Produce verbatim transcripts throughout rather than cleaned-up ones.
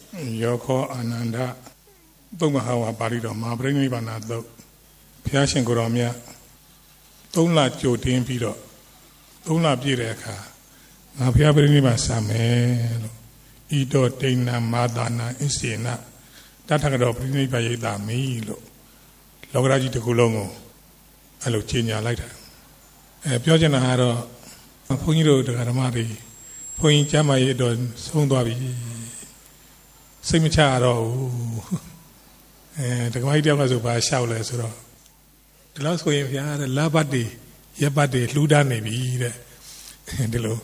Yoko Ananda Bumahawa Barido Mabrini Banado Piashin Goromia Dona Jotin Pido Dona Bireka Mapia Brini Basame Ido Dena Madana Insina Tatagado Brini Bayeda Milo Lograji de Kulongo Allo Chinya like that. Piojana Haro Pungiro de Garamari Point Jamai Don Sondavi Simicharo the idea was about Shawless. The last way if you had a labadi, Yabadi, Luda Navy, the low.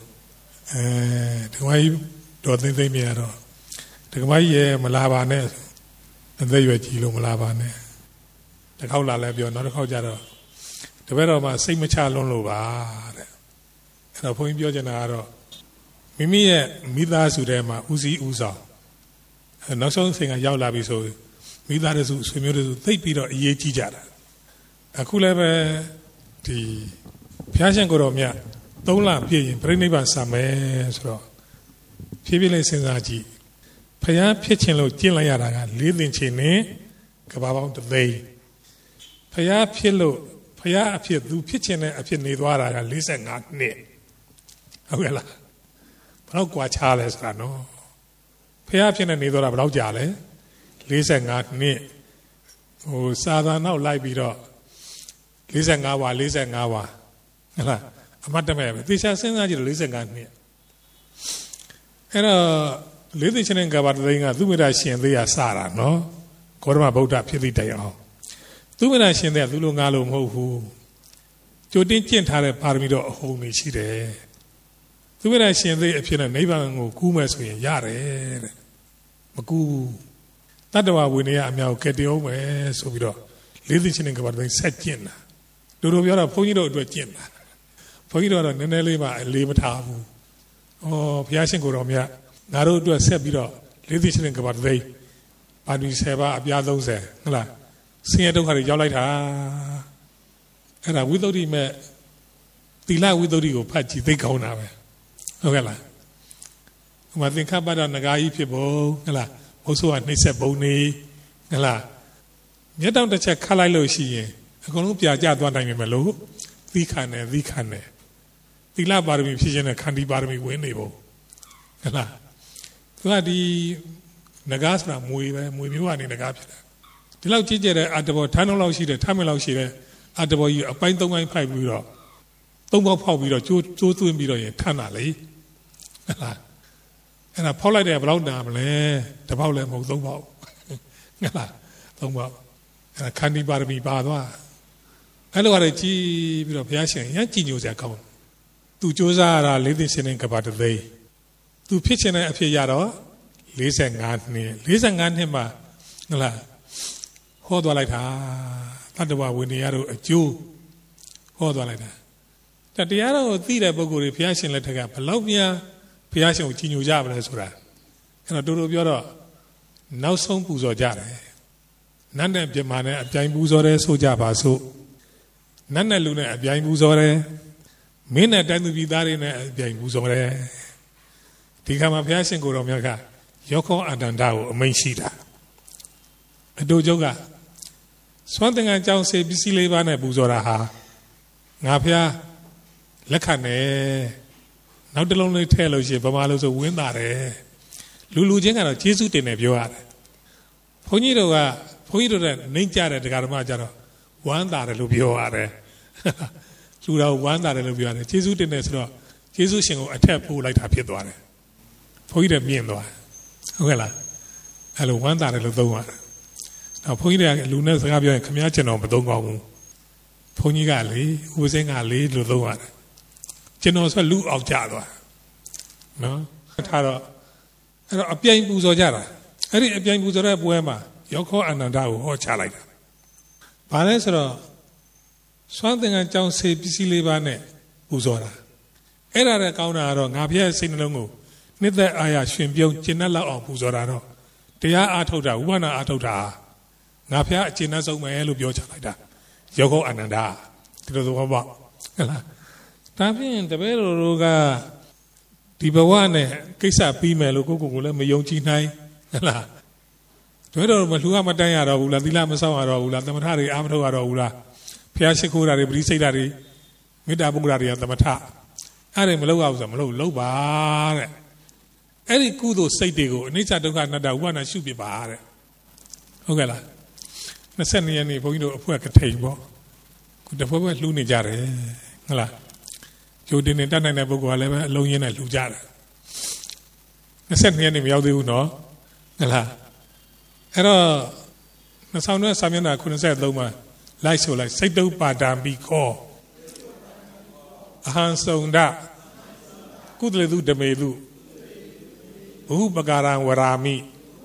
The way don't think me at all. The way Malabane, and they were Chilo Malabane. The Kaula Labio, not a Hojaro. The weather of my Simichar Lonova. And a point Biojanaro. Mimi Mida Sudema, Uzi Uza. And not something a Yaulabi so. Mida is Sumudu, they beat a ye tijara. A coolebe the Piashan Goromia, Dola Pi, Breniban Same, so Pibile Senzaji. Paya Pichelo Tilayara, living Chine, Kababa the day. Paya Pillow, Paya appear do pitching a pin Nidwara, listen not near. Awella. But Guachales Rano. Paya Pin and Nidora Braujale. Listen at me. Oh, Sada now lie below. Listen, Gawa, listen, Gawa. A madame, this has sent you listen at me. And a lady and Gavarding, Dumirashi and the Asara, no? Korma Bota Piritayo. Dumirashi and the Dulungalo Mohu. Jodin Tare Parmido, home is there. Dumirashi and the appear a neighbor who Kumas with Yare. Maku. Tadawa Winia Miao Ketio, so we don't listen about the Satin. Do you have a Ponido to a chin? Ponido and Nenelima and leave it half. Oh, Piasin Goromia, Naro to a Sebiro, listening about they. But we say about Abiados there. Sing it over Yolita. And I without him, the la without you, Pachi, they go now. Okay, I think about Nagai people. Also, I need a bony. Get down to check Kalilo she. A Columbia Jadwan in Melo. The cane, the cane. The la barmy pigeon and candy barmy winnable. The Nagasra, Mui, Muiwan in the gap. The loud teacher at the Tanolo she, the Tamilo she, at the boy, a pint of wine pipe bureau. Don't go pop with a two to be a tanale. And a polite there about them, the Paula Mozobo. And a candy barby badwa. I know what a cheap of Yashin, Yankee news account. To Josara, listen in about the day. To pitch in a Piaro, listen at me, listen at him. Hold like that. That's why when the arrow a Jew. Hold like that. That the arrow of the Boguri Piashin let her up. Palomia. Piashin with Chinu Jab as well. And a dodo Biora now some Buzo Jare. None of Gemana at Jain Buzore, so Jabaso. Nana Luna at Jain Buzore. Mina Danu Vidarin at Jain Buzore. Tikama Piashin Goromyaga. Yoko and Andao, a main sheeta. A dojoga. Swanting and Jown say Bisilevana Buzora. Napia Lacane. Now the lonely tell us, Bamalos of Windare. Lulu Jenga, Jesu in a viewer. Ponido, Ponido, Ninja at the Garamajano. One that a lubioare. Lula, one that a lubiare. Jesu in a straw. Jesus in a tap like a piedore. Poida miendo. Well, hello, one that a ludoar. Now Poida Lunas Rabia and Camiachano, but don't go. Ponigali, who was in a lead ludoar. Generals a look of Java. No? Taro. A pian buzojara. A pian buzora poema. Yoko and Andao or Chalaka. Panesro. Something and John say Pisilivane Buzora. Era Kaunaro, Navia Sinongo. Neither I assume Chinella or Buzorano. They are Atoda, one Atoda. Napia Chinazo Maelu Biochalida. Yoko and Anda. To the Waba. Tapi the Veroga Tibawane, Kisa female, Google, Mayonchi Nai, လားတို့တော့မလှူရမတန်းရတော့ဘူးလားသီလမဆောက်ရတော့ဘူးလားသမထတွေအာမထုတ်ရတော့ဘူးလားဖျားရှိခိုးတာတွေပရိစိတ်တာတွေမေတ္တာပုဂ္ဂလာတွေကသမထအဲ့ဒါမလုပ်ရဘူးဆိုမလုပ်လုပ်ပါတဲ့အဲ့ဒီကုသိုလ်စိတ်တွေကိုအနိစ္စဒုက္ခအနတ္တဥပါဒနာရှုပြပါတဲ့ဟုတ်ကဲ့လားနှစ်ဆက်နှစ်ရက်နေ့ဘုန်းကြီးတို့အဖွဲ့ကထိန်ပေါ့ခုတဖွဲ့ဖွဲ့လှူနေကြတယ်ဟုတ်လားကျိုးတင်နေတတ်နိုင်တဲ့ပုဂ္ဂိုလ်ကလည်းပဲအလုံးရင်းနဲ့လှူကြတယ်နှစ်ဆက်နှစ်ရက်နေ့မရောက်သေးဘူးနော်ဟုတ်လားအဲ့တော့နှစ်ဆောင်နဲ့စာမျက်နှာခုနှစ်ဆယ့်သုံးမှာလိုက်ဆိုလိုက်စိတ်တုပ္ပါဒံပိခောအဟံစုံဒကုသလေတုဓမေတုဘုပကာရံဝရာမိ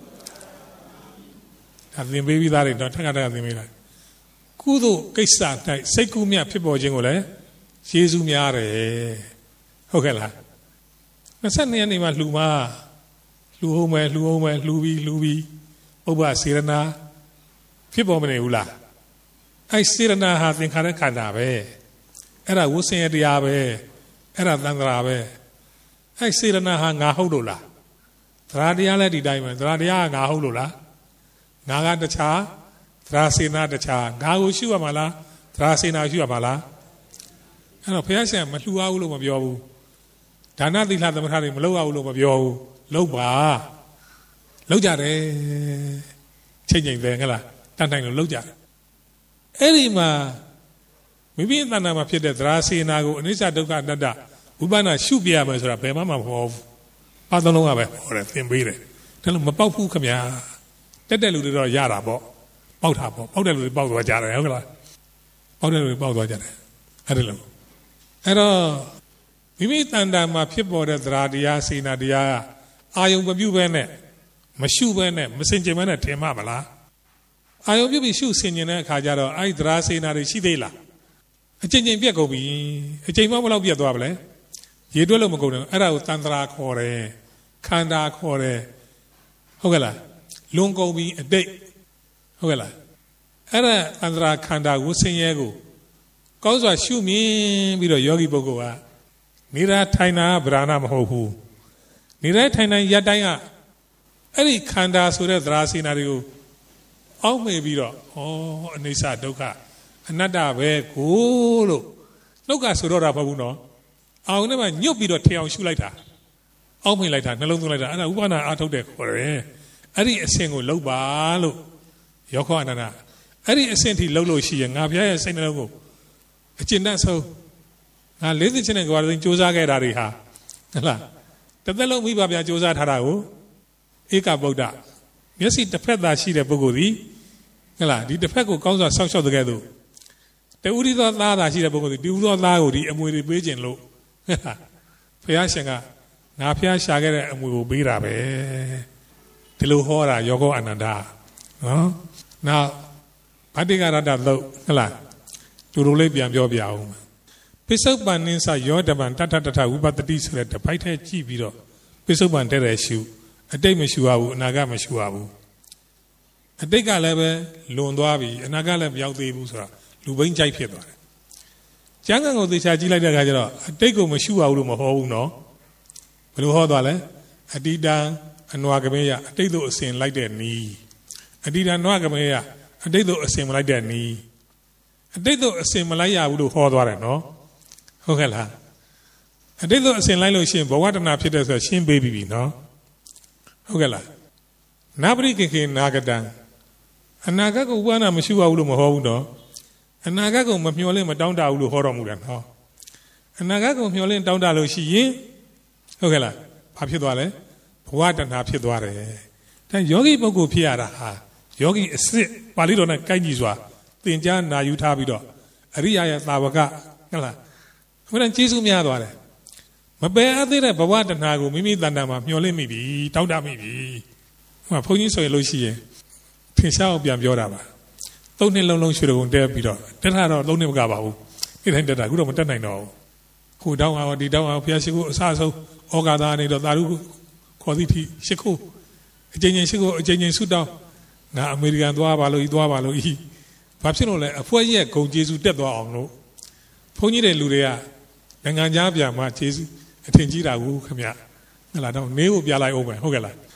ဒါသင်ပေးပြီးသားတွေတော့ထက်ကထက်ကသင်ပေးလိုက်ကုသိုလ်ကိစ္စ၌စိတ်ကူးမြဖြစ်ပေါ်ခြင်းကိုလည်းယေရှုများတယ်ဟုတ်ကဲ့လားနှစ်ဆက်နှစ်ရက်နေမှလှူမလှူအောင်မယ်လှူအောင်မယ်လှူပြီးလှူပြီးဥပ္ပစေရနာဖြစ်ပေါ်မနေဘူးလားအဲ့စေရနာဟာသင်္ခါရခန္ဓာပဲအဲ့ဒါဝိသင်ရတရားပဲအဲ့ဒါသံဃာပဲအဲ့စေရနာဟာငါဟုတ်လို့လားသရတရားလည်းဒီတိုင်းပဲသရတရားကငါဟုတ်လို့လားငါကတခြားသရစေနာတခြားငါကိုရှုရမှာလားသရစေနာရှုရမှာလားအဲ့တော့ဘုရားရှင်မလှူရဘူးလို့မပြောဘူးဒါနသီလသမထတွေမလုပ်ရဘူးလို့မပြောဘူးလုပ်ပါလုပ်ကြတယ်ချိန်ချိန်ပဲဟဲ့လားတန်တိုင်လို့လုပ်ကြတယ်အဲ့ဒီမှာမိမိအတ္တနာမှာဖြစ်တဲ့သရစေနာကိုအနိစ္စဒုက္ခအနတ္တဥပါဒနာရှုပြရမယ်ဆိုတာဘယ်မှမဟုတ်ဘူးပါသုံးလုံးကပဲဟောတယ်သင်ပေးတယ်ဒါလို့မပေါက်ဘူးခမညာတက်တဲ့လူတွေတော့ရတာပေါ့ပေါက်တာပေါ့ပေါက်တဲ့လူတွေပေါက်သွားကြတယ်ဟုတ်ကလားပေါက်တဲ့လူတွေပေါက်သွားကြတယ်အဲ့ဒါလို့အဲ့တော့မိမိတန်တာမှာဖြစ်ပေါ်တဲ့သရာတရားစေနာတရားအာယုံမပြုတ်ပဲနဲ့မရှုပဲနဲ့မစင်ကြင်ပဲနဲ့ထင်မှမလားအာယုံပြုတ်ပြီးရှုစင်ကြင်တဲ့အခါကျတော့အဲ့ဒီသရာစေနာတွေရှိသေးလားအချိန်ချင်းပြက်ကုန်ပြီအချိန်မှဘယ်လောက်ပြက်သွားပါလဲရေတွက်လို့မကုန်ဘူးအဲ့ဒါကိုတန်ត្រာခေါ်တယ်ခန္ဓာခေါ်တယ်ဟုတ်ကဲ့လားလွန်ကုန်ပြီအတိတ်ဟုတ်ကဲ့လားအဲ့ဒါတန်ត្រာခန္ဓာကိုဆင်းရဲကိုကောင်းစွာရှုမြင်ပြီးတော့ယောဂီပုဂ္ဂိုလ်ကနေရာထိုင်တာဗราဏမဟုတ်ဘူးနေရာထိုင်တိုင်းရတိုင်းကအဲ့ဒီခန္ဓာဆိုတဲ့သရာစေနာတွေကိုအောက်မေ့ပြီးတော့ဩအနိစ္စဒုက္ခအနတ္တပဲကိုလို့နှုတ်ကဆိုတော့တာမဟုတ်ဘူးနော်အောင်နဲ့မှညွတ်ပြီးတော့ထေအောင်ရှုလိုက်တာအောက်မေ့လိုက်တာနှလုံးသွင်းလိုက်တာအဲ့ဒါဥပနာအာထုတ်တယ်ခေါ်တယ်အဲ့ဒီအဆင့်ကိုလှုပ်ပါလို့ယောခောအနန္ဒအဲ့ဒီအဆင့်ထိလှုပ်လို့ရှိရင်ငါဘုရားရဲ့စိတ်နှလုံးကိုအကျဉ်းတတ်ဆုံးငါလေးသိချင်းနဲ့ကြွားသိစူးစမ်းခဲ့တာတွေဟာဟုတ်လားတစ်သက်လုံးမိဘပြစူးစမ်းထားတာကိုဧကဗုဒ္ဓမျက်စိတစ်ဖက်သာရှိတဲ့ပုဂ္ဂိုလ်ဒီဟုတ်လားဒီတစ်ဖက်ကိုကောင်းစွာဆောက်ရှောက်တဲ့ကဲ့သို့တူရီသောသားသာရှိတဲ့ပုဂ္ဂိုလ်ဒီတူရီသောသားကိုဒီအမွေတွေပေးခြင်းလို့ဘုရားရှင်ကငါဖျားရှာခဲ့တဲ့အမွေကိုပေးတာပဲဒီလိုဟောတာယောဂောအနန္ဒာနော်နောက်ဗတ္တိကရတ္တသုတ်ဟုတ်လားတူတူလေးပြန်ပြောပြအောင်ပိဿုပန်နိသယောဓမံတထတထဝိပတ္တိဆိုတဲ့တပိုက်ထဲကြည့်ပြီးတော့ပိဿုပန်တဲ့တဲ့ရှုအတိတ်မရှုရဘူးအနာဂတ်မရှုရဘူးအတိတ်ကလည်းပဲလွန်သွားပြီအနာဂတ်လည်းမရောက်သေးဘူးဆိုတာလူဘိန်းကြိုက်ဖြစ်သွားတယ်ကျမ်းဂန်ကိုသေချာကြည့်လိုက်တဲ့အခါကျတော့အတိတ်ကိုမရှုရဘူးလို့မဟောဘူးနော်ဘယ်လိုဟောသွားလဲအတိတံအနွာကမေယအတိတ်တို့အစဉ်လိုက်တဲ့နီးအတိတံနွာကမေယအတိတ်တို့အစဉ်မလိုက်တဲ့နီးအတိတ်တို့အစဉ်မလိုက်ရဘူးလို့ဟောသွားတယ်နော်ဟုတ်ကဲ့လားအတိတ်တို့အစဉ်လိုက်လို့ရှိရင်ဘဝတဏဖြစ်တဲ့ဆိုရှင်းပေးပြီနော်ဟုတ်ကဲ့လားနာပရိကေကေနာဂတံအနာဂတ်ကိုဥပနာမရှိပါဘူးလို့မဟောဘူးနော်အနာဂတ်ကိုမမျှော်လင့်မတောင်းတဘူးလို့ဟောတော်မူတယ်နော်အနာဂတ်ကိုမျှော်လင့်တောင်းတလို့ရှိရင်ဟုတ်ကဲ့လားဘာဖြစ်သွားလဲဘဝတဏဖြစ်သွားတယ်ဒါယောဂီပုဂ္ဂိုလ်ဖြစ်ရတာဟာယောဂီအစစ်ပါဠိတော်နဲ့ကိုက်ညီစွာသင်ကြားနာယူထားပြီးတော့အရိယာရဲ့သာဝကဟုတ်လားဘုရားကျေးဇူးများသွားတယ်မပယ်အပ်သေးတဲ့ဘဝတဏကိုမိမိတဏ္ဍာမှာမျှော်လင့်မိပြီတောင်းတမိပြီဟိုဘုန်းကြီးဆိုရလို့ရှိရင်ထင်ရှားအောင်ပြန်ပြောတာပါသုံးနှစ်လုံးလုံးရွှေတုံတဲပြီးတော့တက်တာတော့သုံးနှစ်မကပါဘူးဒီတိုင်းတက်တာအခုတော့မတက်နိုင်တော့ဘူးခုတောင်းအောင်ဒီတောင်းအောင်ဘုရားရှိခိုးအစအဆုံးဩဃာသာနေတော့သာဓုခေါ်သည့်ထိရှိခိုးအကျဉ်းချင်းရှိခိုးအကျဉ်းချင်းဆုတောင်းငါအမေရိကန်သွားပါလို့ဤသွားပါလို့ဤဘာဖြစ်လို့လဲအဖွဲရဲ့ဂုံကျေးဇူးတက်သွားအောင်လို့ဘုန်းကြီးတဲ့လူတွေကနိုင်ငံသားပြန်မှကျေးဇူးအထင်ကြီးတာကိုခင်ဗျဟုတ်လားတော့နေကိုပြလိုက်အောင်ပဲဟုတ်ကဲ့လား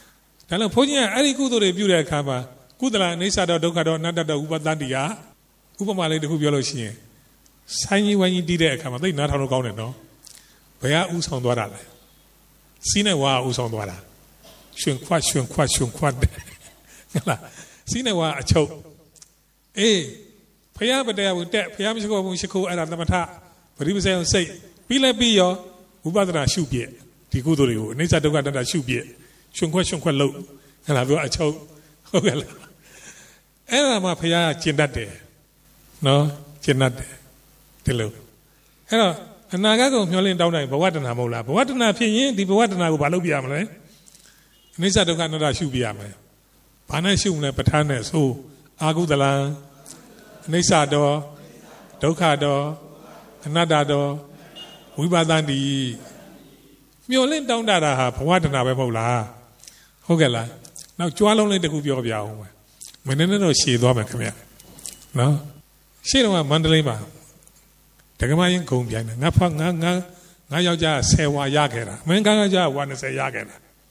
ဒါလည်းဘုန်းကြီးကအဲ့ဒီကုသိုလ်တွေပြုတဲ့အခါမှာကုသလအိဋ္ဌတော်ဒုက္ခတော်အနတ္တတော်ဥပတ္တိကဥပမာလေးတစ်ခုပြောလို့ရှိရင်ဆိုင်းကြီးဝိုင်းကြီးတီးတဲ့အခါမှာသိနားထောင်လို့ကောင်းတယ်နော်ဘယ်ကဥဆောင်သွားတာလဲစီးနဲ့ဝါဥဆောင်သွားတာရှင်ခွတ်ရှင်ခွတ်ရှင်ခွတ်ဟုတ်လားစီးနဲ့ဝါအချုပ်အေးဖယားပတရားကိုတက်ဖယားမရှိခိုးဘူးရှိခိုးအဲ့ဒါသမထပရိပစေအောင်စိတ်ပြီးလဲပြီးရောဝိပဿနာရှုပြည့်ဒီကုသိုလ်တွေကိုအိဋ္ဌဒုက္ခတတ္တရှုပြည့်ရှင်ခွတ်ရှင်ခွတ်လို့ဟုတ်လားပြောအချုပ်ဟုတ်ကဲ့လားအဲ့ဒါမှဖယားကျင့်တတ်တယ်နော်ကျင့်တတ်တယ်ဒီလိုအဲ့တော့အနာဂတ်ကိုမျှော်လင့်တောင်းတိုင်းဘဝတဏမဟုတ်လားဘဝတဏဖြစ်ရင်ဒီဘဝတဏကိုဘာလုပ်ပြရမလဲအိဋ္ဌဒုက္ခတတ္တရှုပြရမယ်ဘာနဲ့ရှုမလဲပဋ္ဌာန်းနဲ့ဆိုအာဟုသလံအိဋ္ဌတော်ဒုက္ခတော်အနတ္တတော်ဝိပဿနာတိမျောလင့်တောင်းတတာဟာဘဝတဏပဲမဟုတ်လားဟုတ်ကဲ့လားနောက်ကြွားလုံးလေးတစ်ခုပြောပြအောင်မယ်မင်းနဲ့တော့ရှည်သွားမယ်ခင်ဗျနော်ရှေ့တော့မန္တလေးမှာဒကမရင်ဂုံပြိုင်တယ်ငါဖငါငါငါယောက်ျားဆယ်ဝါရခဲ့တာမင်းကန်းကကြာဝါ၂၀ရခဲ့တာ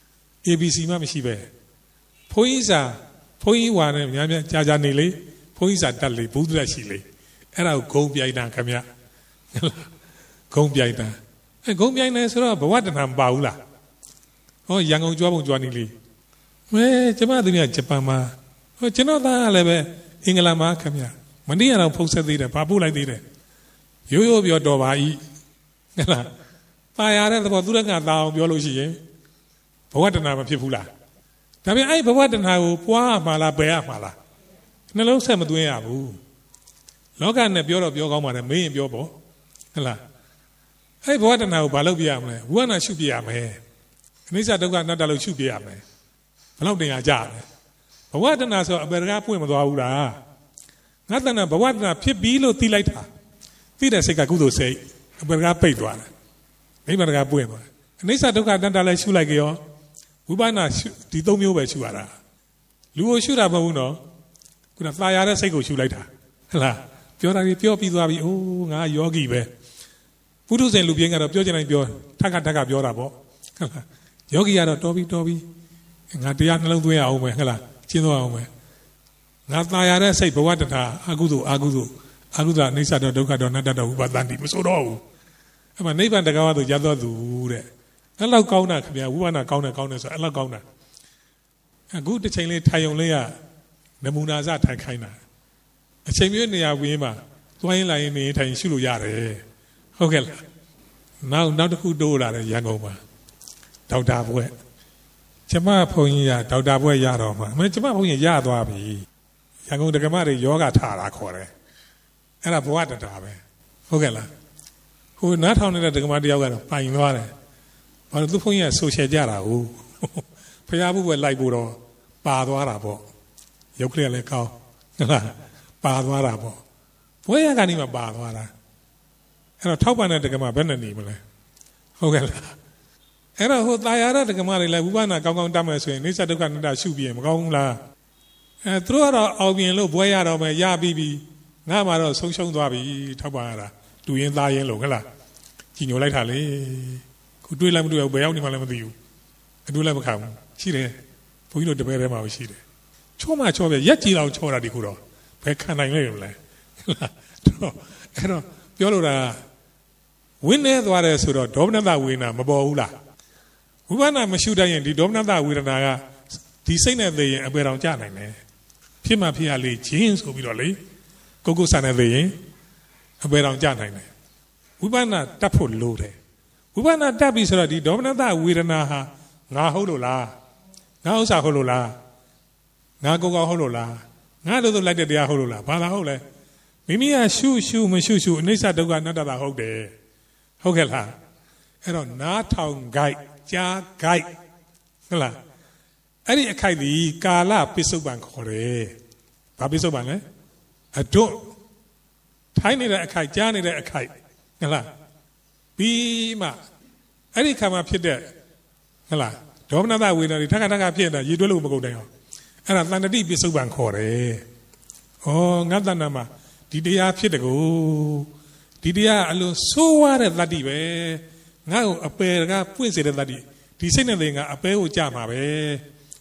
A B C မှမရှိပဲဘုန်းကြီးစာဘုန်းကြီးဝါနဲ့များများကြာကြာနေလေဘုန်းကြီးစာတက်လေဘုဒ္ဓလက်ရှိလေအဲ့ဒါကိုဂုံပြိုင်တာခင်ဗျဂုံပြိုင်တာအဲဂုံပြိုင်နေဆိုတော့ဘဝတဏမပါဘူးလားဟောရန်ကုန်ကြွားပုံကြွားနေလေမဲကျမသူများဂျပန်မှာဟောကျွန်တော်သားကလည်းပဲအင်္ဂလန်မှာခင်ဗျမနေ့ကတော့ဖုန်းဆက်သေးတယ်ဘာပို့လိုက်သေးတယ်ရိုးရိုးပြောတော်ပါဤဟုတ်လားပါရတဲ့သဘောသူရကသာအောင်ပြောလို့ရှိရင်ဘဝတဏမဖြစ်ဘူးလားဒါပြန်အဲ့ဘဝတဏကိုပွားမှာလားပယ်ရမှာလားနှလုံးဆက်မသွင်းရဘူးလောကနဲ့ပြောတော့ပြောကောင်းပါတယ်မင်းရင်ပြောပေါ့ဟုတ်လားအဲ့ဘဝတဏကိုဘာလုပ်ပြရမလဲဝိဝါဒရှုပြရမယ်အနိစ္စဒုက္ခအနတ္တလို့ရှုပြရမယ်ဘယ်လောက်တင်ရကြလဲဘဝတဏဆိုအပေတကားပွင့်မသွားဘူးလားငါတဏဘဝတဏဖြစ်ပြီးလို့သိလိုက်တာသိတဲ့စိတ်ကကုသိုလ်စိတ်အပေတကားပိတ်သွားတယ်နိဗ္ဗာန်တကားပွင့်သွားအနိစ္စဒုက္ခအနတ္တလည်းရှုလိုက်ကြရောဝိပဿနာဒီသုံးမျိုးပဲရှုရတာလူကိုရှုတာမဟုတ်ဘူးနော်ခုနသာယာတဲ့စိတ်ကိုရှုလိုက်တာဟုတ်လားပြောတာကြီးပြောပြီးသွားပြီအိုးငါယောဂီပဲပုထုဇဉ်လူပြင်းကတော့ပြောချင်တိုင်းပြောထက်ခါထက်ခါပြောတာပေါ့ဟုတ်လားယောဂီကတော့တော်ပြီတော်ပြီငါတရားနှလုံးသွင်းရအောင်ပဲဟုတ်လားကျင့်သွားအောင်ပဲငါသာယာတဲ့စိတ်ဘဝတထာအကုသို့အကုသို့အကုသို့အိဋ္ဌတော်ဒုက္ခတော်အနတ္တတော်ဝိပဿနာတိမဆိုတော့ဘူးအဲ့မှာနိဗ္ဗာန်တကားဝသို့ရသောသူတဲ့အဲ့လောက်ကောင်းတာခင်ဗျာဝိပဿနာကောင်းတယ်ကောင်းတယ်ဆိုအဲ့လောက်ကောင်းတာအခုတစ်ချိန်လေးထိုင်ုံလေးကနမူနာစထိုင်ခိုင်းတာအချိန်မျိုးနေရာဝင်းမှာသွားရင်လာရင်နေထိုင်ရှုလို့ရတယ်ဟုတ်ကဲ့လားနောက်နောက်တစ်ခုတိုးလာတယ်ရန်ကုန်မှာဒေါက်တာဘွဲ့ကျမဘုန်းကြီးကဒေါက်တာဘွဲ့ရတော့မှာအမေကျမဘုန်းကြီးရသွားပြီရန်ကုန်ဒကမတွေယောဂထားတာခေါ်တယ်အဲ့ဒါဘဝတတာပဲဟုတ်ကဲ့လားဟိုနားထောင်နေတဲ့ဒကမတယောက်ကတော့ပိုင်သွားတယ်ဘာလို့သူဘုန်းကြီးကဆိုရှယ်ကြတာဟုတ်ဖျားဖို့ပဲလိုက်ဖို့တော့ပါသွားတာပေါ့ရုပ်ကလေးလည်းကောင်းဟုတ်လားပါသွားတာပေါ့ဘွဲ့ရကနေမှပါသွားတာအဲ့တော့ထောက်ပံ့တဲ့ဒကမဘယ်နဲ့နေမလဲဟုတ်ကဲ့လားအဲ့တော့ဟိုတာယာတဲ့ဒကမတွေလည်းဝိပဿနာကောင်းကောင်းတတ်မယ်ဆိုရင်အိဋ္ဌဒုက္ခအနတ္တရှုပြရင်မကောင်းဘူးလားအဲသူတို့ကတော့အောင်ပြင်လို့ဘွဲရတော့မယ်ရပြီးပြီငါမှတော့ဆုံးရှုံးသွားပြီထောက်ပံ့ရတာတူရင်သားရင်လို့ဟုတ်လားကြီးညိုလိုက်တာလေခုတွေးလိုက်မတွေ့ဘူးဘယ်ရောက်နေမှလည်းမသိဘူးအတူလည်းမခံဘူးရှိတယ်ဘုန်းကြီးတို့တပည့်ထဲမှာရှိတယ်ချောမှချောပြရက်ကြည်အောင်ချောတာဒီခုတော့ဘယ်ခံနိုင်လဲမလဲဟုတ်လားတော့အဲ့တော့ပြောလို့တာဝိနည်းသွားတယ်ဆိုတော့ဒေါမနတဝေဒနာမပေါ်ဘူးလားဝိပဿနာမရှုတတ်ရင်ဒီဒေါမနတဝေဒနာကဒီစိတ်နဲ့သိရင်အပေတော်ကြနိုင်တယ်ဖြစ်မှဖြစ်ရလေချင်းဆိုပြီးတော့လေကိုကိုဆန်နဲ့သိရင်အပေတော်ကြနိုင်တယ်ဝိပဿနာတတ်ဖို့လိုတယ်ဝိပဿနာတတ်ပြီဆိုတော့ဒီဒေါမနတဝေဒနာဟာငါဟုတ်လို့လားငါဥစ္စာဟုတ်လို့လားငါကိုကောင်ဟုတ်လို့လားငါတို့တို့လိုက်တဲ့တရားဟုတ်လို့လားဘာသာဟုတ်လဲမိမိကရှုရှုမရှုရှုအနိစ္စဒုက္ခအနတ္တတာဟုတ်တယ်ဟုတ်ကဲ့လားအဲ့တော့နားထောင်ဂိုက်ကြားဂိုက်ဟုတ်လားအဲ့ဒီအခိုက်ဒီကာလပစ္စုပန်ခေါ်တယ်ဘာပစ္စုပန်လဲအတွတ်ထိုင်းနေတဲ့အခိုက်ကြားနေတဲ့အခိုက်ဟုတ်လားပြီးမှအဲ့ဒီခါမှဖြစ်တဲ့ဟုတ်လားဒေါမနတဝေဒနာတွေထက်ခါထက်ခါဖြစ်နေတာရည်တွဲလို့မကုန်နိုင်အောင်အဲ့ဒါတဏ္ဍတိပစ္စုပန်ခေါ်တယ်ဩငါတဏ္ဍမှာဒီတရားဖြစ်တကူဒီတရားအလိုဆိုးဝါးတဲ့တတ္တိပဲငါ့ကိုအပယ်ကပွင့်စေတဲ့တတ္တိဒီစိတ်နဲ့သိငါအပယ်ကိုကြမှာပဲ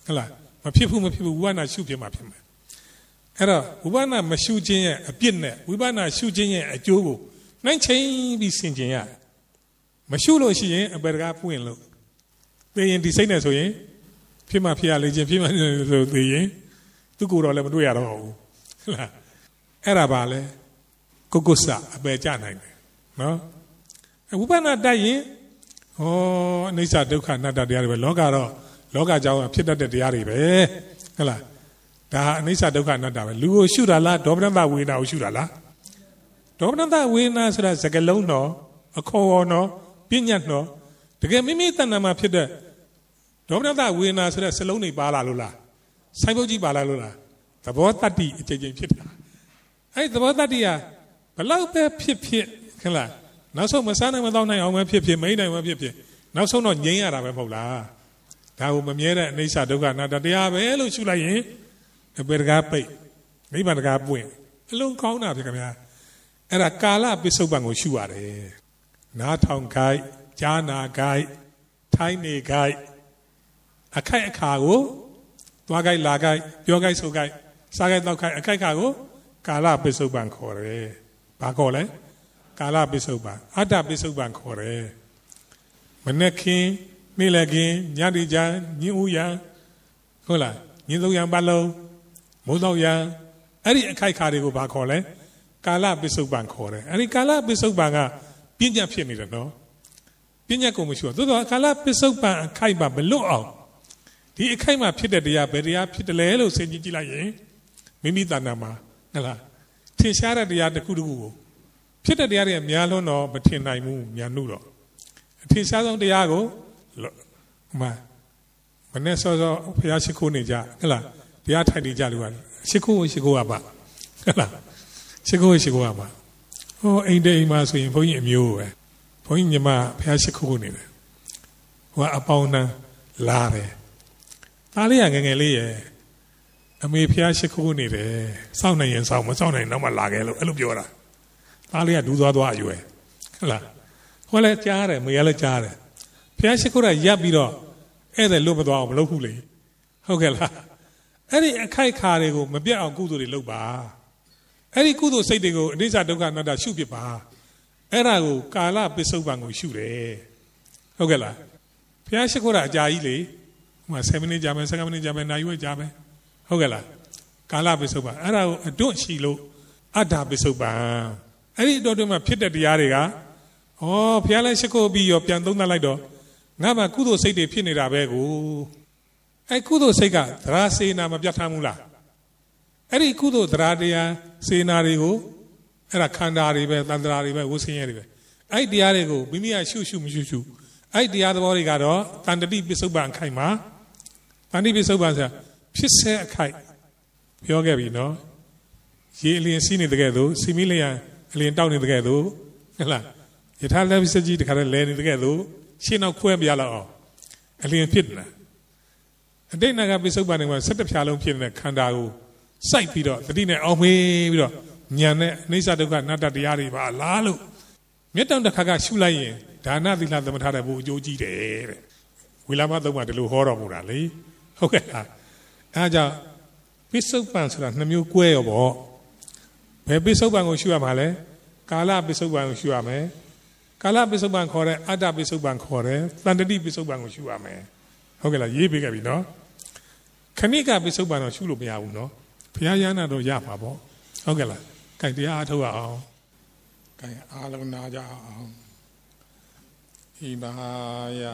ဟုတ်လားမဖြစ်ဘူးမဖြစ်ဘူးဝိပဿနာရှုဖြစ်မှာဖြစ်မှာအဲ့တော့ဝိပဿနာမရှုခြင်းရဲ့အပြစ်နဲ့ဝိပဿနာရှုခြင်းရဲ့အကျိုးကိုနှိုင်းချိန်ပြီးဆင်ခြင်ရမရှုလို့ရှိရင်အပေတကားပွင့်လို့သိရင်ဒီစိတ်နဲ့ဆိုရင်ဖြစ်မှဖြစ်ရလေခြင်းဖြစ်မှဆိုသိရင်သူကိုယ်တော်လည်းမတွေ့ရတော့ဘူးဟုတ်လားအဲ့ဒါပါလေကုက္ကုစအပေကြနိုင်တယ်နော်ဝိပဿနာတိုက်ရင်ဟောအနိစ္စဒုက္ခအနတ္တတရားတွေပဲလောကတော့လောကကြောင့်ဖြစ်တတ်တဲ့တရားတွေပဲဟုတ်လားဒါအနိစ္စဒုက္ခအနတ္တပဲလူကိုရှုတာလားဒေါမနတဝေဒနာကိုရှုတာလားဒေါမနတဝေဒနာဆိုတာစကလုံးတော်အခေါ်တော်နော်ပညာတော်တကယ်မိမိတဏ္ဍာမှာဖြစ်တဲ့ဒေါမနတဝေဒနာဆိုတဲ့စလုံးတွေပါလာလို့လားဆိုင်ပုတ်ကြီးပါလာလို့လားသဘောတတ္တိအကျဉ်းချင်းဖြစ်တာအဲ့သဘောတတ္တိကဘလောက်ပဲဖြစ်ဖြစ်ခင်လားနောက်ဆုံးမစားနိုင်မတော့နိုင်အောင်ပဲဖြစ်ဖြစ်မိမ့်နိုင်ပဲဖြစ်ဖြစ်နောက်ဆုံးတော့ငြိမ်းရတာပဲမဟုတ်လားဒါကိုမမြဲတဲ့အနိစ္စဒုက္ခအနတ္တတရားပဲလို့ရှုလိုက်ရင်အပေတကားပိတ်နိဗ္ဗာန်တကားပွင့်အလုံးကောင်းတာဖြစ်ခင်ဗျာအဲ့ဒါကာလပစ္စုပန်ကိုရှုရတယ်နားထောင်ခိုက်ကြားနာခိုက်ထိုင်းနေခိုက်အခိုက်အခါကိုသွားခိုက်လာခိုက်ပြောခိုက်ဆိုခိုက်စားခိုက်တောက်ခိုက်အခိုက်အခါကိုကာလပစ္စုပန်ခေါ်တယ်ဘာခေါ်လဲကာလပစ္စုပန်အတ္တပစ္စုပန်ခေါ်တယ်မနေ့ကင်းနေ့လည်းကင်းညတိချာညင်ဦးရန်ဟုတ်လားညင်သုံးရန်ပတ်လုံးမိုးတော့ရန်အဲ့ဒီအခိုက်ခါတွေကိုဘာခေါ်လဲကာလပစ္စုပန်ခေါ်တယ်အဲ့ဒီကာလပစ္စုပန်ကပြဉ္ညာဖြစ်နေတယ်နော်ပြဉ္ညာကိုမရှိဘူးသို့တော့ကာလပစ္စုပန်အခိုက်မှာမလွတ်အောင်ဒီအခိုက်မှာဖြစ်တဲ့တရားဘယ်တရားဖြစ်တယ်လဲလို့စဉ်းကြည့်ကြည့်လိုက်ရင်မိမိတဏ္ဍာမှာဟုတ်လားထင်ရှားတဲ့တရားတစ်ခုတစ်ခုကိုဖြစ်တဲ့တရားတွေအများလုံးတော့မထင်နိုင်ဘူးညာနှုတော့အထင်ရှားဆုံးတရားကိုဟိုမှာမနေ့စောစောဘုရားရှိခိုးနေကြဟုတ်လားတရားထိုင်နေကြလို့ကရှိခိုးရှိခိုးရပါဟုတ်လားရှိခိုးရှိခိုးရပါဟောအိမ်တိမ်မှာဆိုရင်ဘုန်းကြီးအမျိုးပဲဘုန်းကြီးညီမဘုရားရှိခိုးနေတယ်ဟိုကအပေါင်းနှံလာတယ်သားလေးကငငယ်လေးရဲ့အမေဘုရားရှိခိုးနေတယ်စောင့်နေရင်စောင့်မစောင့်နိုင်တော့မှလာခဲ့လို့အဲ့လိုပြောတာသားလေးကဒူးသွားသွားအရွယ်ဟုတ်လားဟောလဲကြားတယ်မေကလည်းကြားတယ်ဘုရားရှိခိုးတာရပ်ပြီးတော့အဲ့ဒါလွတ်မသွားအောင်မလုပ်ဘူးလေဟုတ်ကဲ့လားအဲ့ဒီအခိုက်ခါတွေကိုမပြတ်အောင်ကုသိုလ်တွေလုပ်ပါအဲ့ဒီကုသိုလ်စိတ်တွေကိုအနိစ္စဒုက္ခအနတ္တရှုဖြစ်ပါအဲ့ဒါကိုကာလပစ္စုပန်ကိုရှုတယ်ဟုတ်ကဲ့လားဘုရားရှိခိုးတာအကြာကြီးလေဟိုမှာ7မိနစ်ကြာမယ်15မိနစ်ကြာမယ်နာရီဝက်ကြာမယ်ဟုတ်ကဲ့လားကာလပစ္စုပန်အဲ့ဒါကိုအတွန့်ရှိလို့အတ္တပစ္စုပန်အဲ့ဒီတော့တည်းမှာဖြစ်တဲ့တရားတွေကဩဘုရားလည်းရှိခိုးပြီးရောပြန်သုံးသပ်လိုက်တော့ငါမှကုသိုလ်စိတ်တွေဖြစ်နေတာပဲကိုအဲ့ကုသိုလ်စိတ်ကသရစေနာမပြတ်ထမ်းဘူးလားအဲ့ဒီကုသိုလ်သရတရားစေနာတွေကိုအဲ့ဒါခန္ဓာတွေပဲတန်ត្រာတွေပဲဝဆင်းရဲတွေပဲအဲ့ဒီတရားတွေကိုမိမိကရှုရှုမရှုရှုအဲ့ဒီတရားသဘောတွေကတော့တန်တတိပစ္စုပန်အခိုက်မှာတန်တိပစ္စုပန်ဆိုတာဖြစ်စေအခိုက်ပြောခဲ့ပြီနော်ရေအလင်းစီးနေတဲ့ကဲ့သို့စီမီလျံအလင်းတောက်နေတဲ့ကဲ့သို့ဟုတ်လားယထာလက်ပစ္စကြီးတခါတည်းလဲနေတဲ့ကဲ့သို့ရှင်းတော့ခွဲပြရလောက်အောင်အလင်းဖြစ်နေတာအတိတ်နာကပစ္စုပန်တွေမှာ၁၇ဖြာလုံးဖြစ်နေတဲ့ခန္ဓာကိုစိုက်ပြီးတော့သတိနဲ့အောင်မေးပြီးတော့ဉာဏ်နဲ့အိဋ္ဌဒုက္ခအနတ္တတရားတွေပါလားလို့မြတ်တောင်တစ်ခါကရှုလိုက်ရင်ဒါနသီလသမထတဲ့ဘုအကျိုးကြီးတယ်တဲ့ဝိလာမသုံးပါဒီလိုဟောတော်မူတာလေဟုတ်ကဲ့လားအဲဒါကြောင့်ပစ္စုပန်ဆိုတာနှမျိုးကွဲရောပေါ့ဘယ်ပစ္စုပန်ကိုရှုရမှာလဲကာလပစ္စုပန်ကိုရှုရမယ်ကာလပစ္စုပန်ခေါ်တဲ့အတ္တပစ္စုပန်ခေါ်တယ်တန်တတိပစ္စုပန်ကိုရှုရမယ်ဟုတ်ကဲ့လားရေးပေးခဲ့ပြီနော်ခဏိကပစ္စုပန်တော့ရှုလို့မရဘူးနော်ဘုရားရဟန္တာတော့ရပါပေါ့ဟုတ်ကဲ့လားကြိုက်တရားအထုတ်အောင်ကြိုက်အားလုံးနာကြအောင်ဣဘာယ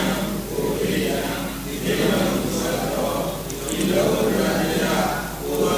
Hello.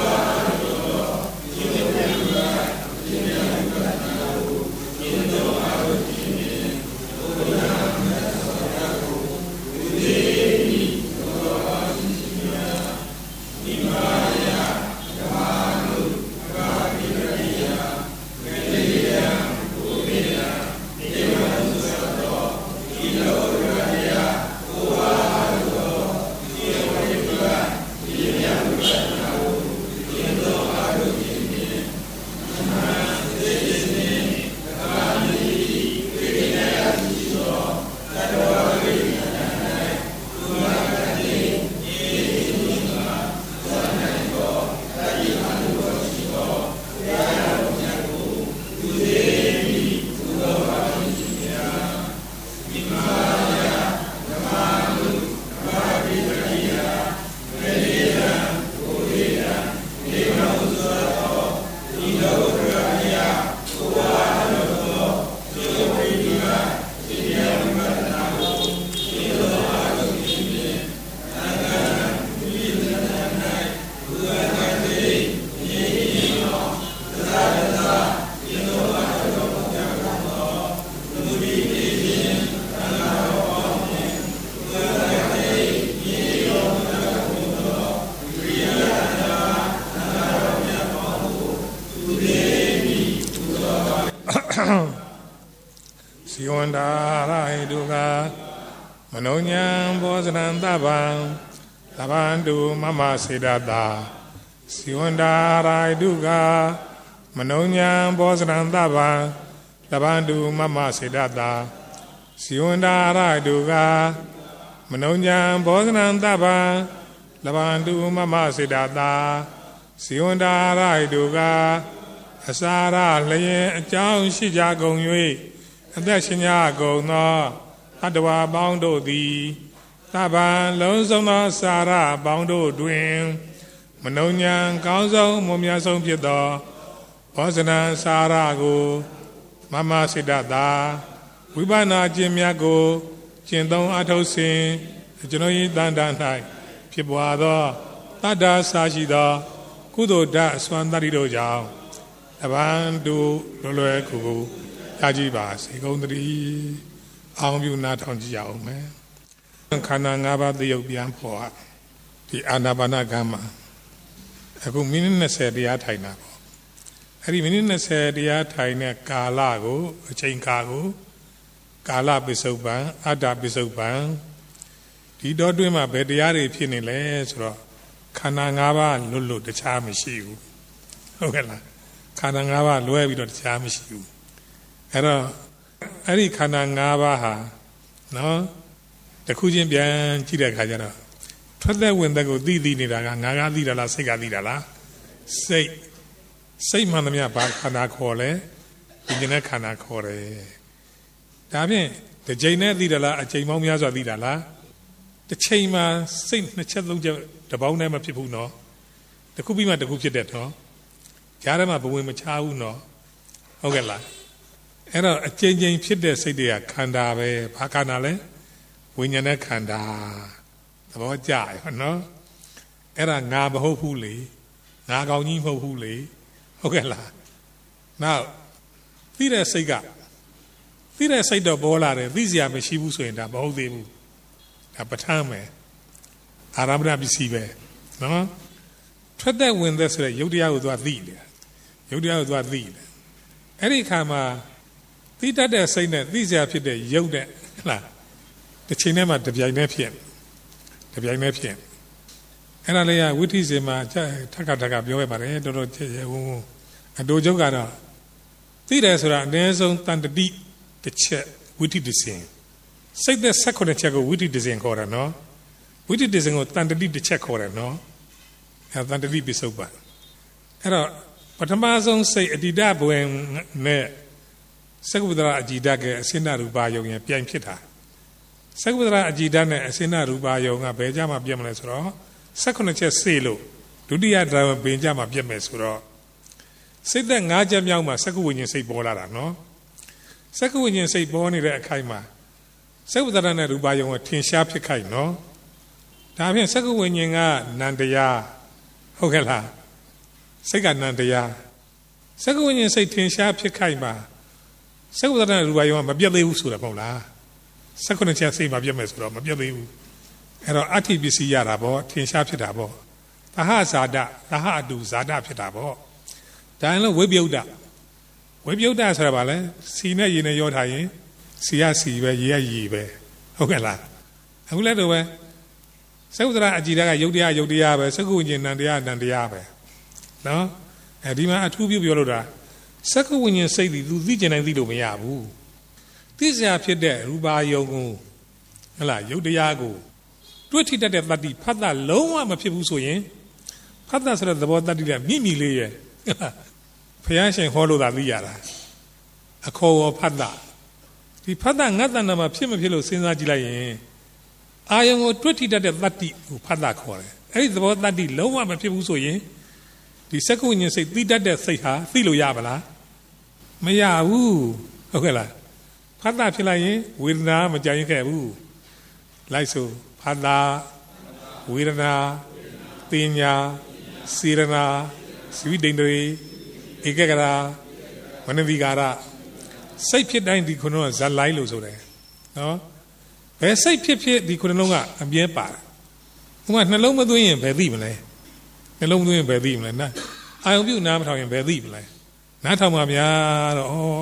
စီဝန္တာရာဟိတုကမနောညံဘောဇနံတဗံလဗန္တုမမစေတတာစီဝန္တာရာဟိတုကမနောညံဘောဇနံတဗံလဗန္တုမမစေတတာစီဝန္တာရာဟိတုကမနောညံဘောဇနံတဗံလဗန္တုမမစေတတာစီဝန္တာရာဟိတုကအစာရလျင်အကြောင်းရှိကြကုန်၍အသက်ရှင်ကြကုန်သောအတ္တဝါပေါင်းတို့သည်သဗ္ဗံလုံးစုံသောစာရပေါင်းတို့တွင်မနှုံညံကောင်းဆုံးမွန်မြတ်ဆုံးဖြစ်သောဘောဇနံစာရကိုမမစေတတာဝိပဿနာကျင့်မြတ်ကိုကျင့်သုံးအထောက်စဉ်ကျွန်တော်၏တန်တန်၌ဖြစ်ပွားသောတတ္တာစာရှိသောကုသိုလ်ဓာတ်အစွမ်းတတ္တိတို့ကြောင့်အဘန္တုလွယ်လွယ်ကူကူရကြည်ပါစေကုန်သတည်းအောင်ပြုနာထောင်ကြည့်အောင်မယ်ခန္ဓာ၅ပါးသရုပ်ပြန်ပေါ်ဒီအာနာပါနကမ္မအခုမိနစ်၂၀တရားထိုင်တာပေါ့အဲ့ဒီမိနစ်၂၀တရားထိုင်တဲ့ကာလကိုအချိန်ကာကိုကာလပိစုပ္ပံအတ္တပိစုပ္ပံဒီတော့တွင်းမှာဘယ်တရားတွေဖြစ်နေလဲဆိုတော့ခန္ဓာ၅ပါးလွတ်လွတ်တခြားမရှိဘူးဟုတ်ကဲ့လားခန္ဓာ၅ပါးလွဲပြီးတော့တခြားမရှိဘူးအဲ့တော့အဲ့ဒီခန္ဓာ၅ပါးဟာနော်တခုချင်းပြန်ကြည့်တဲ့အခါကျတော့ထွက်သက်ဝင်သက်ကိုသိသိနေတာကငါကသိတာလားစိတ်ကသိတာလားစိတ်စိတ်မှန်သမျှဘာခန္ဓာခေါ်လဲဒီကျင်တဲ့ခန္ဓာခေါ်တယ်ဒါဖြင့်တစ်ချိန်နဲ့သိတာလားအချိန်ပေါင်းများစွာသိတာလားတစ်ချိန်မှာစိတ်နှစ်ချက်သုံးချက်တပေါင်းနဲ့မဖြစ်ဘူးနော်တစ်ခုပြီးမှတစ်ခုဖြစ်တဲ့တော့ကြားထဲမှာဘဝင်မချဘူးနော်ဟုတ်ကဲ့လားအဲ့တော့အချိန်ချင်းဖြစ်တဲ့စိတ်တွေကခန္ဓာပဲဘာခန္ဓာလဲဝိညာဉ်နဲ့ခန္ဓာသဘောကျရနော်အဲ့ဒါငါမဟုတ်ဘူးလေငါကောင်းကြီးမဟုတ်ဘူးလေဟုတ်ကဲ့လားနောက်သိတဲ့စိတ်ကသိတဲ့စိတ်တော့ပေါ်လာတယ်သိစရာမရှိဘူးဆိုရင်ဒါမဟုတ်သေးဘူးဒါပဋ္ဌာန်းပဲအာရမဏပစ္စည်းပဲနော်ထွက်သက်ဝင်သက်ဆိုတဲ့ယုတ်တရားကိုသူကသိတယ်ယုတ်တရားကိုသူကသိတယ်အဲ့ဒီအခါမှာသိတတ်တဲ့စိတ်နဲ့သိစရာဖြစ်တဲ့ယုတ်တဲ့ဟုတ်လားတစ်ချိန်တည်းမှာတပြိုင်တည်းဖြစ်တပြိုင်တည်းဖြစ်အဲ့ဒါလေးကဝိသိစေမှာထက်ခါထက်ခါပြောရပါတယ်တော်တော်ချက်ရဲဝုန်းအတူချုပ်ကတော့သိတယ်ဆိုတာအနည်းဆုံးတန်တတိတစ်ချက်ဝိသိတစဉ်စိတ်သက်၁၈ချက်ကိုဝိသိတစဉ်ခေါ်တာနော်ဝိသိတစဉ်ကိုတန်တတိတစ်ချက်ခေါ်တယ်နော်အဲ့တန်တတိပိစုပ္ပန်အဲ့တော့ပထမဆုံးစိတ်အတ္တိတဘဝင်နဲ့သက္ကဝိဒရာအကြည်ဓာတ်ကအစိဏရူပါယုံရင်ပြိုင်ဖြစ်တာသက္ကဝိဒရာအကြည်ဓာတ်နဲ့အစိဏရူပါယုံကဘယ်ကြမှာပြတ်မလဲဆိုတော့၁၈ချက်စေလို့ဒုတိယဓာတ်ဘင်ကြမှာပြတ်မယ်ဆိုတော့စိတ်သက်၅ချက်မြောက်မှာသက္ကဝိညာဉ်စိတ်ပေါ်လာတာနော်သက္ကဝိညာဉ်စိတ်ပေါ်နေတဲ့အခိုက်မှာသက္ကဝိဒရာနဲ့ရူပါယုံကထင်ရှားဖြစ်ခိုက်နော်ဒါဖြင့်သက္ကဝိညာဉ်ကနန္တရားဟုတ်ကဲ့လားစိတ်ကနန္တရားသက္ကဝိညာဉ်စိတ်ထင်ရှားဖြစ်ခိုက်မှာသက္ကဝိဒရာနဲ့ရူပါယုံကမပြတ်သေးဘူးဆိုတာမဟုတ်လား၁၈ချက်စိတ်မှာပြတ်မယ်ဆိုတော့မပြတ်သေးဘူးအဲ့တော့အဋ္ဌိပစ္စည်းရတာပေါ့ထင်ရှားဖြစ်တာပေါ့သဟဇာတသဟအတုဇာတဖြစ်တာပေါ့ဒါရင်လို့ဝိပယုတ်တဝိပယုတ်တဆိုတာဗာလဲစီနဲ့ရေနဲ့ရောထားရင်စီရစီပဲရေရရေပဲဟုတ်ကဲ့လားအခုလည်းတော့ပဲသက္ကဝိဒရာအကြည်ဓာတ်ကယုတ်တရားယုတ်တရားပဲသက္ကဝိညာဉ်နံတရားနံတရားပဲနော်အဲဒီမှာအထူးပြုပြောလို့တာသက္ကဝိညာဉ်စိတ်ဒီသူသိကျင်တိုင်းသိလို့မရဘူးသိစရာဖြစ်တဲ့ရူပါယုံကိုဟလာယုတ်တရားကိုတွေ့ထိတတ်တဲ့တတ္တိဖတ်တာလုံးဝမဖြစ်ဘူးဆိုရင်ဖတ်တာဆိုတဲ့သဘောတတ္တိကမိမိလေးရဲ့ဘုရားရှင်ဟောလို့သာသိရတာအခေါ်ဝဖတ်တာဒီဖတ်တာငတ်တဏ္ဍမှာဖြစ်မဖြစ်လို့စဉ်းစားကြည့်လိုက်ရင်အာယုံကိုတွေ့ထိတတ်တဲ့တတ္တိကိုဖတ်တာခေါ်တယ်အဲ့ဒီသဘောတတ္တိလုံးဝမဖြစ်ဘူးဆိုရင်ဒီစက္ကုဉ္ဉ္စိတ်သိတတ်တဲ့စိတ်ဟာသိလို့ရပါလားမရဘူးဟုတ်ကဲ့လားဖတ်တာဖြစ်လိုက်ရင်ဝေဒနာမကြရင်ခဲ့ဘူးလိုက်ဆိုဖတ်တာဝေဒနာပညာစေရနာသဝိတ္တရေဧကဂရမနတိကာရစိတ်ဖြစ်တိုင်းဒီခုနကဇက်လိုက်လို့ဆိုတယ်နော်ဘယ်စိတ်ဖြစ်ဖြစ်ဒီခုနှလုံးကအမြဲပါတယ်ဥမာနှလုံးမသွင်းရင်ဘယ်သိမလဲနှလုံးမသွင်းရင်ဘယ်သိမလဲနာအာယုံပြုနားမထောင်ရင်ဘယ်သိမလဲနားထောင်ပါဗျာတော့ဩ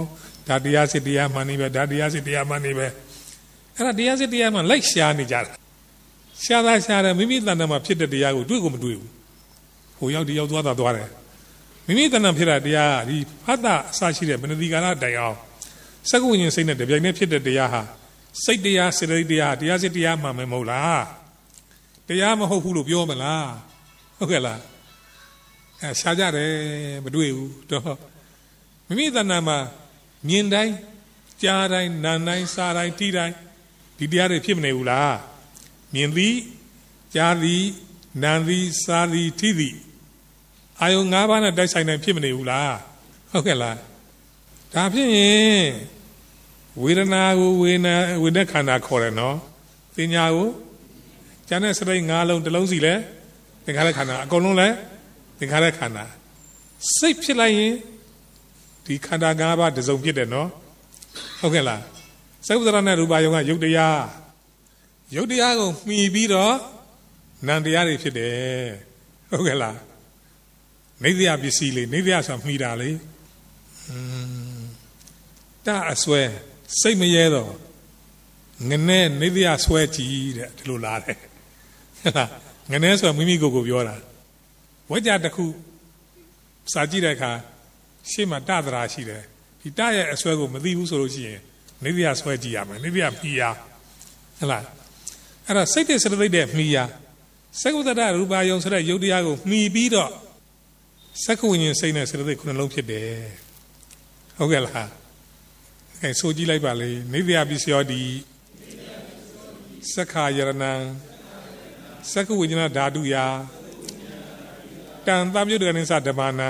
ဒါတရားစစ်တရားမှန်နေပဲဒါတရားစစ်တရားမှန်နေပဲအဲ့ဒါတရားစစ်တရားမှန်လိုက်ရှားနေကြတာရှားတာရှားတယ်မိမိတဏ္ဍာမှာဖြစ်တဲ့တရားကိုတွေ့ကိုမတွေ့ဘူးဟိုရောက်ဒီရောက်သွားတာသွားတယ်မိမိတဏ္ဍာဖြစ်တဲ့တရားဒီဖတ်တာအစရှိတဲ့မနတိကာလတိုင်အောင်စက္ကဝိညာဉ်စိတ်နဲ့တပြိုင်တည်းဖြစ်တဲ့တရားဟာစိတ်တရားစေတသိက်တရားတရားစစ်တရားမှန်မယ်မဟုတ်လားတရားမဟုတ်ဘူးလို့ပြောမလားဟုတ်ကဲ့လားအဲရှားကြတယ်မတွေ့ဘူးတော့မိမိတဏ္ဍာမှာမြင်တိုင်းကြားတိုင်းနားတိုင်းစားတိုင်းထိတိုင်းဒီတရားတွေဖြစ်မနေဘူးလားမြင်သည်ကြားသည်နားသည်စားသည်ထိသည်အာယုံ၅ပါးနဲ့တိုက်ဆိုင်တိုင်းဖြစ်မနေဘူးလားဟုတ်ကဲ့လားဒါဖြစ်ရင်ဝေဒနာကိုဝေဒနာဝေဒခန္ဓာခေါ်တယ်နော်ပညာကိုကျန်တဲ့စရိတ်၅လုံးတစ်လုံးစီလဲသင်္ခါရခန္ဓာအကုန်လုံးလဲသင်္ခါရခန္ဓာစိတ်ဖြစ်လိုက်ရင်ဒီခန္ဓာ၅ပါးတစ်စုံဖြစ်တယ်နော်ဟုတ်ကဲ့လားသက္ကုတ္တရနဲ့ရူပယုံကယုတ်တရားယုတ်တရားကိုမှီပြီးတော့နံတရားတွေဖြစ်တယ်ဟုတ်ကဲ့လားနေသယပစ္စည်းလေးနေသယဆိုမှီတာလေอืมတအစွဲစိတ်မရဲတော့ငနဲ့နေသယဆွဲကြည့်တဲ့ဒီလိုလားတဲ့ဟုတ်လားငနဲ့ဆိုမိမိကိုယ်ကိုပြောတာဝိကြတစ်ခုစာကြည့်တဲ့အခါရှေ့မှာတသရာရှိတယ်ဒီတရဲ့အစွဲကိုမသိဘူးဆိုလို့ရှိရင်နေသယဆွဲကြည့်ရမယ်နေသယမှီရဟုတ်လားအဲ့တော့စိတ်တဲ့စရသိတဲ့မှီရသက္ကုတ္တရရူပယုံဆိုတဲ့ယုတ်တရားကိုမှီပြီးတော့သက္ကဝိညာဉ်စိတ်နဲ့စရသိခုနှလုံးဖြစ်တယ်ဟုတ်ကဲ့လားအဲဆိုကြည့်လိုက်ပါလေနေသယပစ္စယောတိသက္ခာယရဏံသက္ကဝိညာဏဓာတုယာတံသပြုတ္တကနိစ္စဓမ္မနံ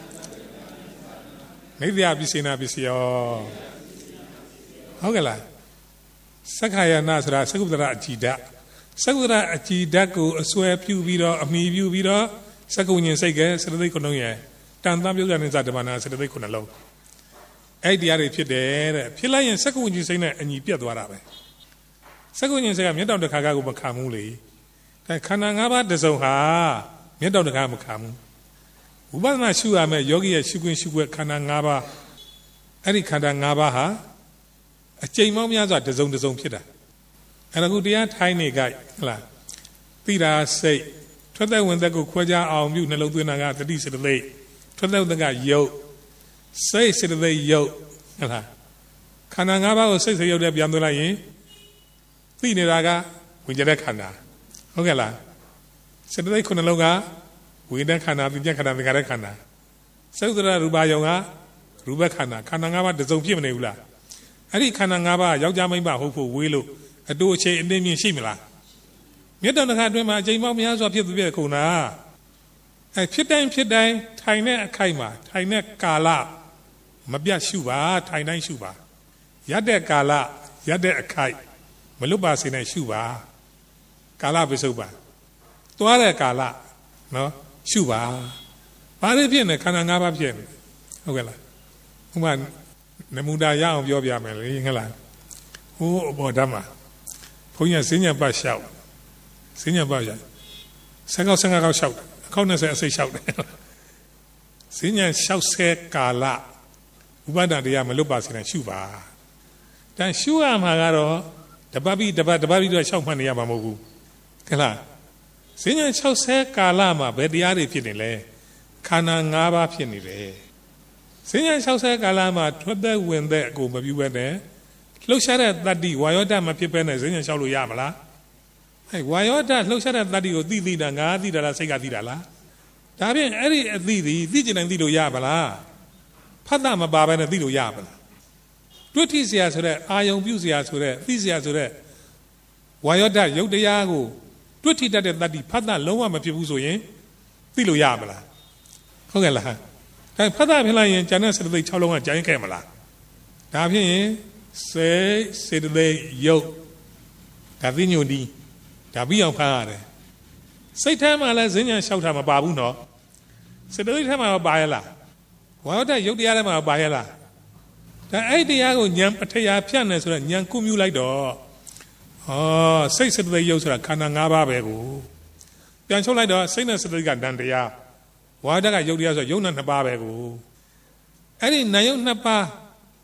နေသယပစ္စေနာပစ္စယောဟုတ်ကဲ့လားသက္ခာယနာဆိုတာသက္ကုတ္တရအကြည်ဓာတ်သက္ကုတ္တရအကြည်ဓာတ်ကိုအစွဲပြုပြီးတော့အမိပြုပြီးတော့သက္ကဝိညာဉ်စိတ်ကစရသိခုနှလုံးရဲ့တန်တမ်းပြုတ်တဲ့နိစ္စဓမ္မနာစရသိခုနှလုံးအဲ့ဒီတရားတွေဖြစ်တယ်တဲ့ဖြစ်လိုက်ရင်သက္ကဝိညာဉ်စိတ်နဲ့အညီပြတ်သွားတာပဲသက္ကဝိညာဉ်စိတ်ကမျက်တောင်တစ်ခါကကိုမခံဘူးလေဒါခန္ဓာ၅ပါးတစ်စုံဟာမျက်တောင်တစ်ခါမခံဘူးဝိပဿနာရှုရမယ်ယောဂီရဲ့ရှုခွင့်ရှုခွင့်ခန္ဓာ၅ပါးအဲ့ဒီခန္ဓာ၅ပါးဟာအကျိန်ပေါင်းများစွာတစ်စုံတစ်စုံဖြစ်တာအဲ့ဒါကိုတရားထိုင်းနေကြဟုတ်လားသိတာစိတ်ထွက်တဲ့ဝင်သက်ကိုခွဲခြားအောင်ပြုနှလုံးသွင်းတာကတတိစေတသိက်ထွက်တဲ့ဝင်သက်ကယုတ်စိတ်စေတသိက်ယုတ်ဟုတ်လားခန္ဓာ၅ပါးကိုစိတ်စေယုတ်တဲ့ပြန်သွင်းလိုက်ရင်သိနေတာကဝင်ကြတဲ့ခန္ဓာဟုတ်ကဲ့လားစေတသိက်ခုနှလုံးကဝိညာဉ်ခန္ဓာပညာခန္ဓာသင်္ခါရခန္ဓာသက္ကုတ္တရရူပယုံကရူပခန္ဓာခန္ဓာ၅ပါးတစ်စုံဖြစ်မနေဘူးလားအဲ့ဒီခန္ဓာ၅ပါးယောက်ျားမိန်းမဟုတ်ဖို့ဝေးလို့အတူအချိန်အတင်းမြင့်ရှိမလားမြတ်တော်တစ်ခါအတွင်းမှာအချိန်ပေါင်းများစွာဖြစ်သူပြည့်ခုနာအဲဖြစ်တိုင်းဖြစ်တိုင်းထိုင်တဲ့အခိုက်မှာထိုင်တဲ့ကာလမပြတ်ရှုပါထိုင်တိုင်းရှုပါရတဲ့ကာလရတဲ့အခိုက်မလွတ်ပါစေနဲ့ရှုပါကာလပစ္စုပ္ပန်သွားတဲ့ကာလနော်ရှုပါဘာလို့ဖြစ်နေခန္ဓာ၅ပါးဖြစ်နေဟုတ်ကဲ့လားဥပမာနမူနာရအောင်ပြောပြမယ်လေဟုတ်လားဟိုးဘောဓမ္မဘုန်းကြီးစဉ္ညာပတ်လျှောက်စဉ္ညာပတ်ရဆယ်ခေါက်ဆယ်ငါးခေါက်လျှောက်အခေါက်နှစ်ဆယ်အစိတ်လျှောက်တယ်စဉ္ညာလျှောက်ဆဲကာလဥပဒ္ဒတရားမလွတ်ပါစေနဲ့ရှုပါတန်ရှုရမှာကတော့တပတ်ပြီးတပတ်တပတ်ပြီးတော့လျှောက်မှတ်နေရမှာမဟုတ်ဘူးခလားစဉ္ညာလျှောက်ဆဲကာလမှာဘယ်တရားတွေဖြစ်နေလဲခန္ဓာ၅ပါးဖြစ်နေတယ်စဉ္ညာလျှောက်ဆဲကာလမှာထွက်သက်ဝင်သက်အကိုမပြုဘဲနဲ့လှုပ်ရှားတဲ့တတ္တိဝါယောဓာတ်မဖြစ်ဘဲနဲ့စဉ္ညာလျှောက်လို့ရမလားအဲဝါယောဓာတ်လှုပ်ရှားတဲ့တတ္တိကိုသိသိတာငါသိတာလားစိတ်ကသိတာလားဒါဖြင့်အဲ့ဒီအသိသည်သိကျင်တိုင်းသိလို့ရပါလားဖတ်တာမပါဘဲနဲ့သိလို့ရပါလားတွေ့ထိစရာဆိုတဲ့အာယုံပြုစရာဆိုတဲ့သိစရာဆိုတဲ့ဝါယောဓာတ်ယုတ်တရားကိုတွေ့ထိတတ်တဲ့တတ္တိဖတ်တာလုံးဝမဖြစ်ဘူးဆိုရင်သိလို့ရပါလားဟုတ်ကဲ့လားအဲဖတ်တာဖြစ်လိုက်ရင်ဉာဏ်နဲ့စေတသိက်၆လုံးကကြိုင်းခဲ့မလားဒါဖြင့်စေစေတသိက်ယုတ်ဒါသိညွန်ဒီဒါပြီးအောင်ဖတ်ရတယ်စိတ်ထဲမှာလည်းဈဉ္ဉံလျှောက်တာမပါဘူးနော်စေတသိက်ထဲမှာပါရလားဝါယောဓာတ်ယုတ်တရားထဲမှာပါရလားဒါအဲ့တရားကိုဉာဏ်အထရာဖြတ်နေဆိုတော့ဉာဏ်ကုမြူလိုက်တော့ဟောစိတ်စေတသိက်ယုတ်ဆိုတာခန္ဓာ၅ပါးပဲကိုပြန်ချုပ်လိုက်တော့စိတ်နဲ့စေတသိက်ကတန်တရားဝါဒကယုတ်တရားဆိုယုတ်နဲ့နှစ်ပါးပဲကိုအဲ့ဒီနာယုတ်နှစ်ပါး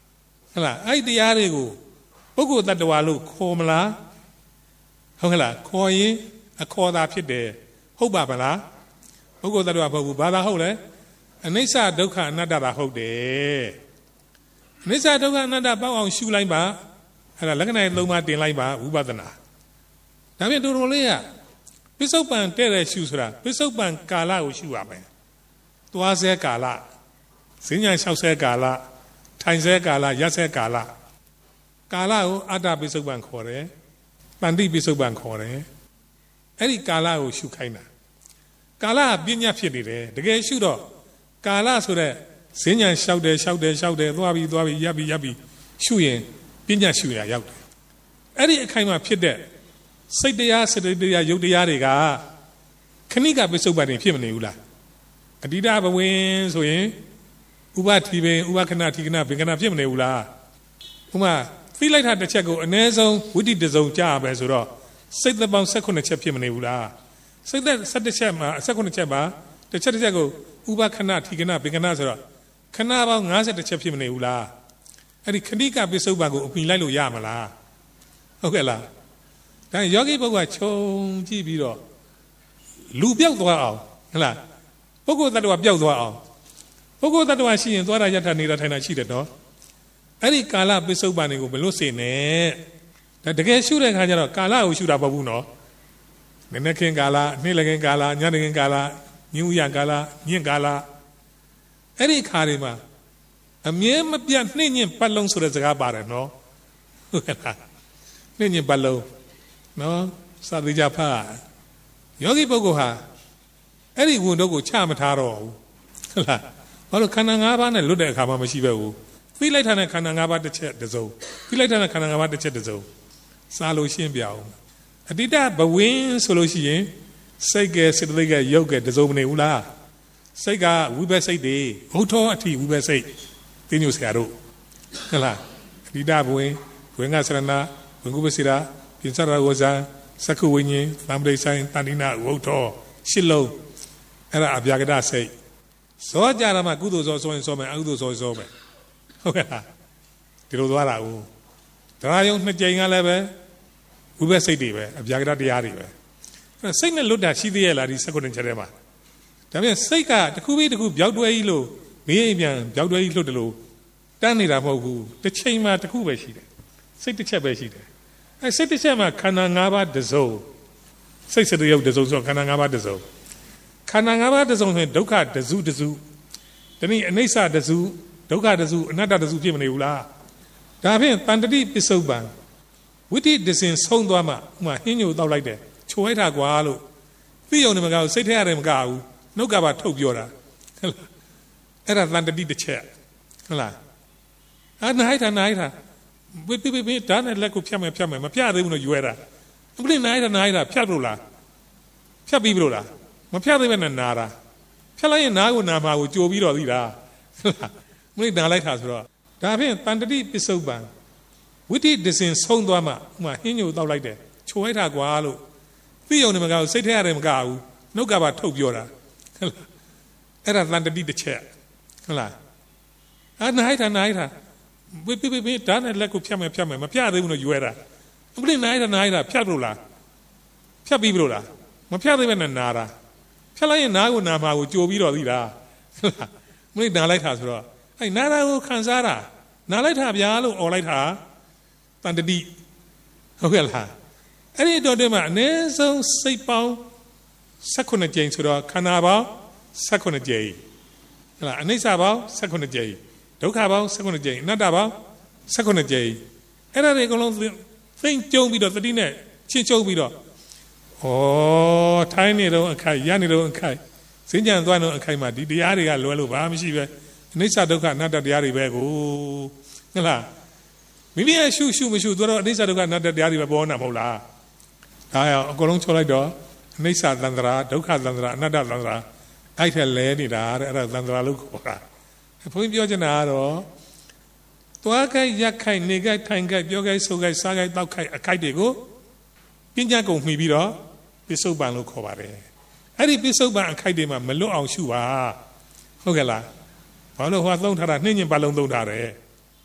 ဟုတ်လားအဲ့ဒီတရားတွေကိုပုဂ္ဂိုလ်တ attva လို့ခေါ်မလားဟုတ်ကလားခေါ်ရင်အခေါ်သာဖြစ်တယ်ဟုတ်ပါမလားပုဂ္ဂိုလ်တ attva မဟုတ်ဘူးဘာသာဟုတ်လဲအနိစ္စဒုက္ခအနတ္တသာဟုတ်တယ်အနိစ္စဒုက္ခအနတ္တပေါက်အောင်ရှုလိုက်ပါအဲ့ဒါလက္ခဏာသုံးပါးတင်လိုက်ပါဝိပဿနာဒါဖြင့်တူတူလေးကပစ္စုပန်တဲ့တဲ့ရှုဆိုတာပစ္စုပန်ကာလကိုရှုရမယ်သွားဆဲကာလဈဉ္ညာလျှောက်ဆဲကာလထိုင်ဆဲကာလရက်ဆဲကာလကာလကိုအတ္တပစ္စုပန်ခေါ်တယ်တန်တိပစ္စုပန်ခေါ်တယ်အဲ့ဒီကာလကိုရှုခိုင်းတာကာလကပညာဖြစ်နေတယ်တကယ်ရှုတော့ကာလဆိုတဲ့ဈဉ္ညာလျှောက်တယ်လျှောက်တယ်လျှောက်တယ်သွားပြီးသွားပြီးရပ်ပြီးရပ်ပြီးရှုရင်ပညာရှုရရောက်တယ်အဲ့ဒီအခိုင်မှာဖြစ်တဲ့စိတ်တရားစတိတရားယုတ်တရားတွေကခဏိကပစ္စုပန်တွေဖြစ်မနေဘူးလားအတိဒဘဝင်ဆိုရင်ဥပတိပင်ဥပခဏတိကဏဘင်္ဂနာဖြစ်မနေဘူးလားဥမာသိလိုက်တာတစ်ချက်ကိုအ ਨੇ ဆုံးဝိတ္တိတစုံကြားရမယ်ဆိုတော့စိတ်သက်ပေါင်း၁၈ချက်ဖြစ်မနေဘူးလားစိတ်သက်၁၁ချက်မှာ၁၈ချက်ပါတစ်ချက်တစ်ချက်ကိုဥပခဏတိကဏဘင်္ဂနာဆိုတော့ခဏပေါင်း၅၁ချက်ဖြစ်မနေဘူးလားအဲ့ဒီခဏိကပစ္စုပန်ကိုအမိလိုက်လို့ရမလားဟုတ်ကဲ့လားဒါယောဂီပုဂ္ဂိုလ်ကခြုံကြည့်ပြီးတော့လူပြောက်သွားအောင်ဟုတ်လားပုဂ္ဂိုလ်တ attva ပြောက်သွားအောင်ပုဂ္ဂိုလ်တ attva ရှိရင်သွားတာယထာနေတာထိုင်တာရှိတယ်နော်အဲ့ဒီကာလပစ္စုပန်တွေကိုမလွတ်စေနဲ့ဒါတကယ်ရှုတဲ့ခါကျတော့ကာလကိုရှုတာမဟုတ်ဘူးနော်နည်းနည်းခင်းကာလနေ့လည်ခင်းကာလညနေခင်းကာလညဦးရကာလညင့်ကာလအဲ့ဒီခါတွေမှာအမြဲမပြတ်နှိမ့်ညင်ပတ်လုံးဆိုတဲ့စကားပါတယ်နော်ဟုတ်ကဲ့လားနှိမ့်ညင်ပတ်လုံးနော်စာသေးကြဖတ်ယောဂီပုဂ္ဂိုလ်ဟာအဲ့ဒီဝန်တော့ကိုချမထားတော့ဘူးဟုတ်လားဘာလို့ခန္ဓာ၅ပါးနဲ့လွတ်တဲ့အခါမှမရှိပဲဘူးပြီးလိုက်တာနဲ့ခန္ဓာ၅ပါးတစ်ချက်တစ်စုံပြီးလိုက်တာနဲ့ခန္ဓာ၅ပါးတစ်ချက်တစ်စုံစားလို့ရှင်းပြအောင်အတိတဘဝင်ဆိုလို့ရှိရင်စိတ်ကစေတသိက်ကရုပ်ကတစ်စုံမနေဘူးလားစိတ်ကဝိဘက်စိတ်တွေဘုထောအထိဝိဘက်စိတ်သိညိုဆရာတို့ဟုတ်လားအတိတဘဝင်ဝင်ကစရဏဝင်ကုပစီရာပြင်စရဝဇာသက္ခုဝိညာဉ်သံပရိဆိုင်တဏိနာဝုထောရှစ်လုံးအဲ့ဒါအဗျာကတစိတ်ဇောကြရမှာကုသိုလ်ဇောဆိုရင်ဇောမယ်အကုသိုလ်ဇောဇောမယ်ဟုတ်ကဲ့လားဒီလိုသွားတာဦးတရားယုံနှစ်ကြိမ်ကလည်းပဲဝိဘက်စိတ်တွေပဲအဗျာကတတရားတွေပဲစိတ်နဲ့လွတ်တာရှိသေးရဲ့လားဒီ၁၉ချက်ထဲမှာဒါပြန်စိတ်ကတစ်ခုပြီးတစ်ခုပြောက်တွဲကြီးလို့မင်းအိမ်ပြန်ပြောက်တွဲကြီးလှုပ်တယ်လို့တန်းနေတာမဟုတ်ဘူးတစ်ချိန်မှာတစ်ခုပဲရှိတယ်စိတ်တစ်ချက်ပဲရှိတယ်အဲစိတ်တစ်ချက်မှာခန္ဓာ၅ပါးတစ်စုံစိတ်စတရုပ်တစ်စုံဆိုခန္ဓာ၅ပါးတစ်စုံခန္ဓာ၅ပါးတစ်စုံဆိုရင်ဒုက္ခတစ်စုတစ်စုဒီနေ့အနိစ္စတစ်စုဒုက္ခတစ်စုအနတ္တတစ်စုဖြစ်မနေဘူးလားဒါဖြင့်တန်တတိပစ္စုပန်ဝိတ္တိတစင်ဆုံးသွားမှဥမာဟင်းညိုတောက်လိုက်တယ်ချိုလိုက်တာကွာလို့သိုံနေမကောက်စိတ်ထဲရတယ်မကောက်ဘူးနှုတ်ကပါထုတ်ပြောတာဟုတ်လားအဲ့ဒါတန်တတိတစ်ချက်ဟုတ်လားအာနိုင်တာနိုင်တာဝိပိပိပိဒါနဲ့လက်ကိုဖြတ်မယ်ဖြတ်မယ်မဖြတ်သေးဘူးလို့ယူရတာအပလိနိုင်တာနိုင်တာဖြတ်လို့လားဖြတ်ပြီးပြီလို့လားမဖြတ်သေးပဲနဲ့နာတာဖြတ်လိုက်ရင်နားကိုနာမှာကိုကြိုပြီးတော့သိတာဟုတ်လားမလိနာလိုက်တာဆိုတော့ဒါဖြင့်တန်တတိပစ္စုပန်ဝိတ္တိတစင်ဆုံးသွားမှဥမာဟင်းညိုတောက်လိုက်တယ်ချိုလိုက်တာကွာလို့သိုံနေမကောက်စိတ်ထဲရတယ်မကောက်ဘူးနှုတ်ကပါထုတ်ပြောတာဟုတ်လားအဲ့ဒါတန်တတိတစ်ချက်ဟုတ်လားအာနိုင်တာနိုင်တာဝိပိပိပိဒါနဲ့လက်ကိုဖြတ်မယ်ဖြတ်မယ်မဖြတ်သေးဘူးလို့ယူရတာအပလိနိုင်တာနိုင်တာဖြတ်လို့လားဖြတ်ပြီးပြီလို့လားမဖြတ်သေးပဲနဲ့နာတာဖြတ်လိုက်ရင်နားကိုနာမှာကိုကြိုပြီးတော့သိတာဟုတ်လားမလိနာလိုက်တာဆိုတော့အဲ့နာတာကိုခံစားတာနာလိုက်တာဗျာလို့អော်လိုက်တာတန်တတိဟုတ်ကဲ့လားအဲ့ဒီတော့တည်းမှာအနည်းဆုံးစိတ်ပေါင်း၁၈ကြိမ်ဆိုတော့ခန္ဓာပေါင်း၁၈ကြိမ်ဟုတ်လားအနိစ္စပေါင်း၁၈ကြိမ်ဒုက္ခပေါင်း၁၈ကြိမ်အနတ္တပေါင်း၁၈ကြိမ်အဲ့ဒါတွေအကုန်လုံးသိမ့်ကျုံပြီးတော့တတိနဲ့ချင်းကျုံပြီးတော့ဩထိုင်းနေတော့အခိုက်ရနေတော့အခိုက်စဉ္ကြံသွားတော့အခိုက်မှာဒီတရားတွေကလွယ်လို့ဘာမှမရှိပဲအနိစ္စဒုက္ခအနတ္တတရားတွေပဲကိုဟုတ်လားမိမိရဲ့ရှုရှုမရှုတော့အနိစ္စဒုက္ခအနတ္တတရားတွေပဲပေါ်နေတာမဟုတ်လားဒါရောအကုန်လုံးချောလိုက်တော့အနိစ္စသန္တရာဒုက္ခသန္တရာအနတ္တသန္တရာအဲ့ထက်လဲနေတာတဲ့အဲ့ဒါသန္တရာလို့ခေါ်တာဘုန်းကြီးပြောချင်တာကတော့သွားခိုက်ရက်ခိုက်နေခိုက်ထိုင်ခိုက်ပြောခိုက်ဆိုခိုက်စားခိုက်တောက်ခိုက်အခိုက်တွေကိုပညာကုန်မှီပြီးတော့ပစ္စုပန်လို့ခေါ်ပါတယ်အဲ့ဒီပစ္စုပန်အခိုက်တွေမှာမလွတ်အောင်ရှုပါဟုတ်ကဲ့လားဘာလို့ဟောသုံးထားတာနှင်းညင်ပတ်လုံးသုံးထားတယ်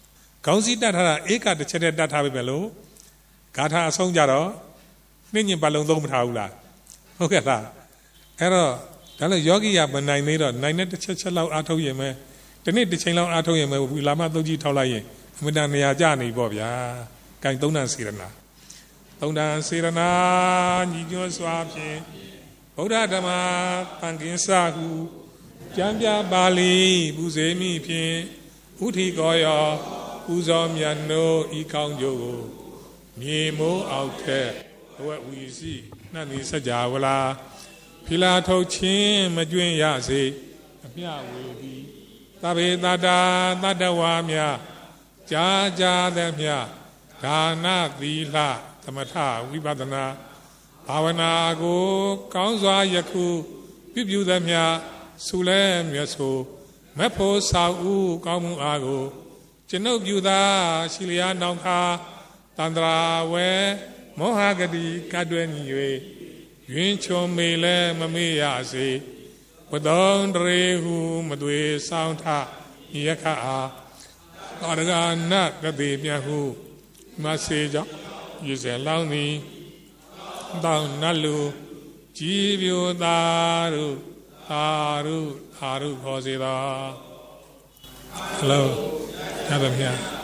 ခေါင်းစည်းတတ်ထားတာဧကတစ်ချက်တည်းတတ်ထားပြီပဲလို့ဂါထာအဆုံးကြတော့နှင်းညင်ပါလုံးသုံးမထားဘူးလားဟုတ်ကဲ့လားအဲ့တော့ဒါလည်းယောဂီရမနိုင်သေးတော့နိုင်တဲ့တစ်ချက်ချက်လောက်အားထုတ်ရင်ပဲဒီနေ့တစ်ချိန်လောက်အားထုတ်ရင်ပဲဝီလာမသုံးကြီးထောက်လိုက်ရင်အမြဲတမ်းနေရာကျနေပေါ့ဗျာဂိုင်သုံးတန်စေရနာသုံးတန်စေရနာညီညွတ်စွာဖြင့်ဗုဒ္ဓဓမ္မသံဃင်္စဟုကျမ်းပြပါဠိပူဇေမိဖြင့်ဥထီကောယောပူဇော်မြတ်နိုးဤကောင်းကျိုးကိုမြေမိုးအောက်ထက်အဝတ်ဝီစီနှံ့နေစကြဝဠာဖီလာထုတ်ခြင်းမကျွင်းရစေအမြဝေသည်သဗ္ဗေတတ္တာတတ္တဝါများကြာကြာသည်မြဒါနသီလသမထဝိပဿနာဘာဝနာကိုကောင်းစွာယခုပြုပြုသည်မြဆုလဲမြတ်ဆိုမဖို့ဆောက်ဥကောင်းမှုအားကိုကျွန်ုပ်ပြုသာရှိလျာနောင်ခါတန္တရာဝဲမောဟဂတိကတွဲညီ၍ယွင်ချုံမေလဲမမေ့ရစေဝတ္တုံတရေဟုမသွေဆောင်ထယခအားအာရဂနကတိမြတ်ဟုမဆေကြောင့်ရေစဲလောင်းသည်တောင်းနတ်လူကြည်ပြိုသာရုသာရုသာရုခေါ်စေသာဟယ်လိုရပါဗျာ